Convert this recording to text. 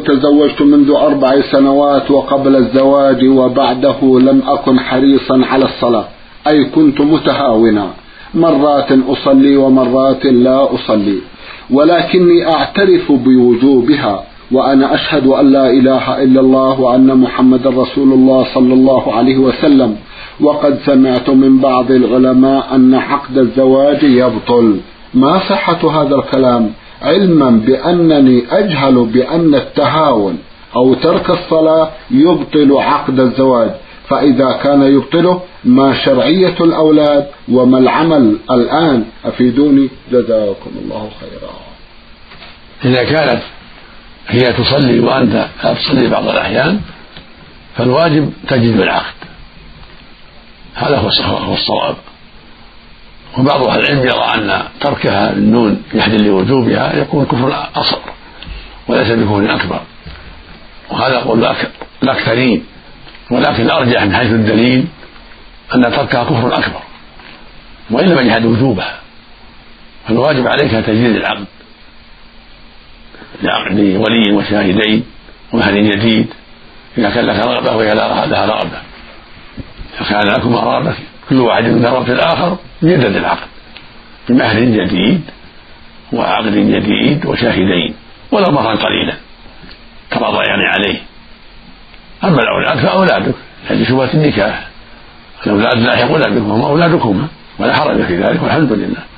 تزوجت منذ 4 سنوات، وقبل الزواج وبعده لم أكن حريصا على الصلاة، أي كنت متهاونا، مرات أصلي ومرات لا أصلي، ولكني أعترف بوجوبها، وأنا أشهد أن لا إله إلا الله وأن محمد رسول الله صلى الله عليه وسلم. وقد سمعت من بعض العلماء أن عقد الزواج يبطل. ما صحة هذا الكلام؟ علما بأنني أجهل بأن التهاون أو ترك الصلاة يبطل عقد الزواج، فإذا كان يبطله ما شرعية الأولاد وما العمل الآن؟ أفيدوني جزاكم الله خيرا. إذا كانت هي تصلي وأنت لا تصلي بعض الأحيان فالواجب تجديد العقد، هذا هو الصواب. وبعض أهل العلم يرى أن تركها للنون يحدث لوجوبها يكون كفر أصغر وليس بكفر أكبر، وهذا قول الأكثرين، ولكن الأرجح من حيث الدليل أن تركها كفر أكبر وإن لم يجحد وجوبها، فالواجب عليك تجديد العقد لولي وشاهدين ومهر جديد إذا كان لك رغبة وهي لها رغبة. فكان لكم رغبة كل واحد من رغبة الآخر يجدد العقد بمهر جديد وعقد جديد وشاهدين ولو مهرا قليلا ترضيان عليه. أما الأولاد فأولادك هذه شبهة النكاح، الأولاد لا يقول بكم هم أولادكم ولا حرج في ذلك والحمد لله.